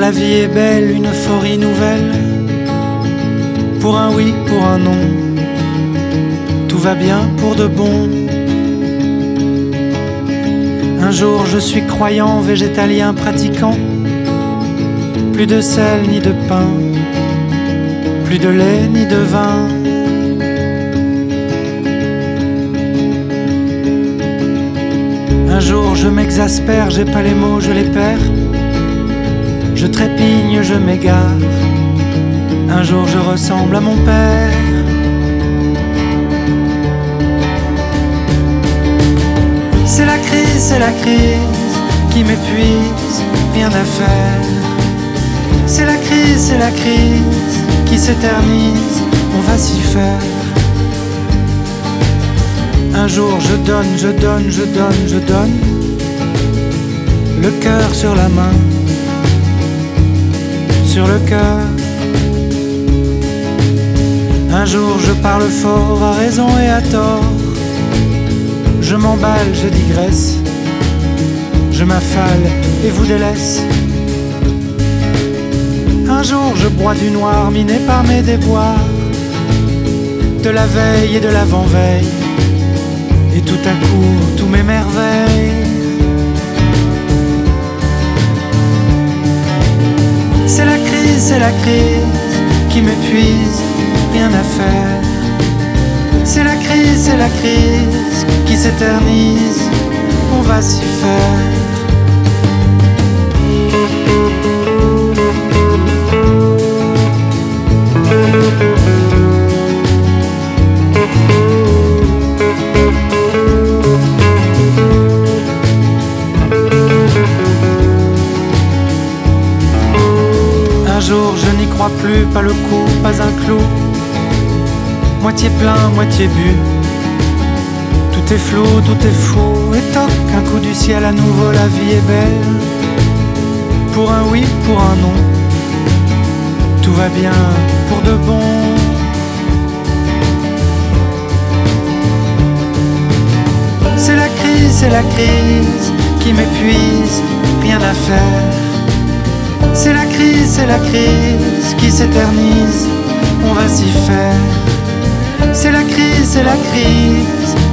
la vie est belle, une euphorie nouvelle. Pour un oui, pour un non, tout va bien pour de bon. Un jour je suis croyant, végétalien, pratiquant. Plus de sel ni de pain, plus de lait ni de vin. Un jour je m'exaspère, j'ai pas les mots, je les perds. Je trépigne, je m'égare. Un jour je ressemble à mon père. C'est la crise qui m'épuise, rien à faire. C'est la crise qui s'éternise, on va s'y faire. Un jour je donne, je donne, je donne, je donne, le cœur sur la main, sur le cœur. Un jour je parle fort, à raison et à tort. Je m'emballe, je digresse, je m'affale et vous délaisse. Un jour je bois du noir, miné par mes déboires, de la veille et de l'avant-veille, et tout à coup tout m'émerveille. C'est la crise qui m'épuise, rien à faire. C'est la crise qui s'éternise, on va s'y faire. Un jour je n'y crois plus, pas le coup, pas un clou. Moitié plein, moitié bu. Tout est flou, tout est fou. Et toc, un coup du ciel à nouveau, la vie est belle. Pour un oui, pour un non, tout va bien pour de bon. C'est la crise qui m'épuise, rien à faire. C'est la crise qui s'éternise, on va s'y faire. C'est la crise